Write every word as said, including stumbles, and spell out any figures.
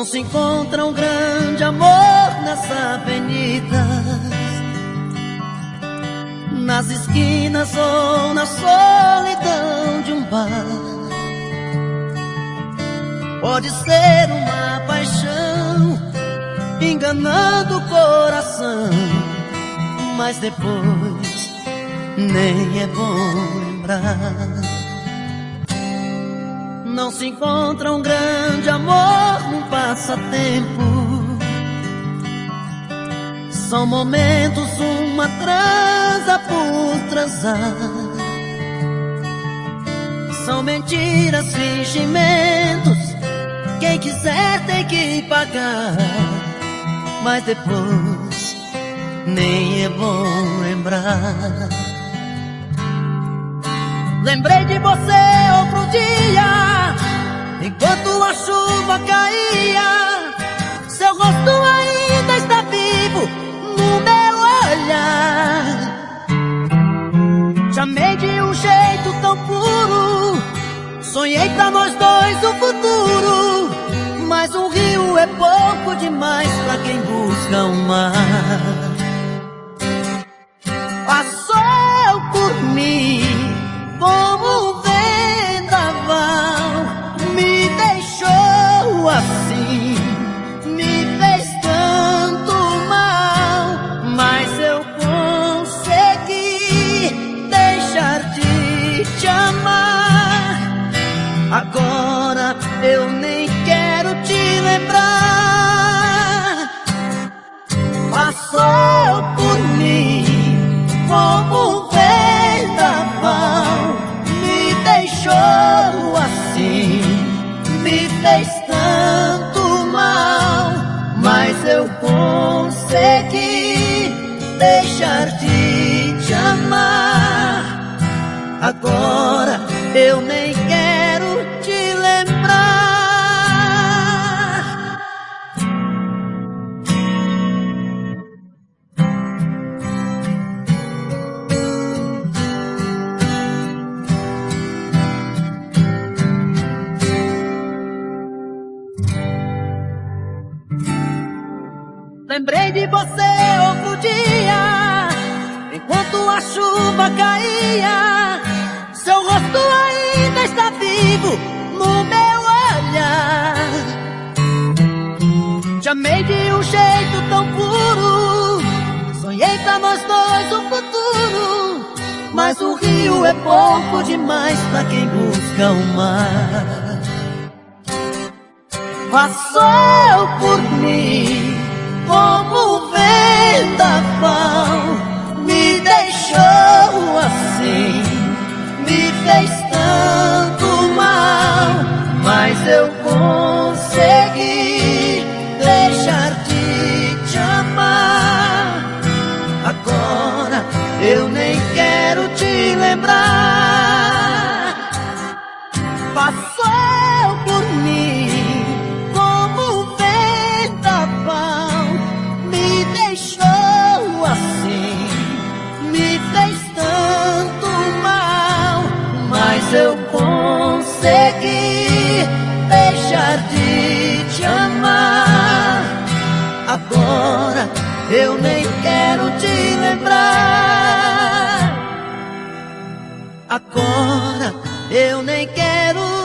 se encontra um grande amor nessa avenida, nas esquinas ou na solidão de um bar. Pode ser uma paixão enganando o coração, mas depois nem é bom lembrar. Não se encontra um grande amor num passatempo, são momentos, uma transa por transar. São mentiras, fingimentos, quem quiser tem que pagar, mas depois nem é bom lembrar. Lembrei de você outro dia, enquanto a chuva caía. Seu rosto ainda está vivo no meu olhar. Te amei de um jeito tão puro, sonhei pra nós dois o futuro, mas um rio é pouco demais pra quem busca um mar. Passou por mim como um vendaval, me deixou assim, me fez tanto mal, mas eu consegui deixar de te amar. Agora eu nem quero te lembrar. Passou por mim como um vendaval, me deixou assim, me fez tanto mal, mas eu consegui deixar de te amar. Agora eu nem quero te lembrar. Lembrei de você outro dia, enquanto a chuva caía. Seu rosto ainda está vivo no meu olhar. Te amei de um jeito tão puro, sonhei pra nós dois o futuro, mas o rio é pouco demais pra quem busca o mar. Passou por mim como um vendaval, me deixou assim, me fez tanto mal, mas eu consegui deixar de te amar. Agora eu nem quero te lembrar. Passou por mim como um vendaval, me deixou assim, me fez tanto mal, mas eu consegui deixar de te amar. Agora eu nem quero te lembrar. Agora eu nem quero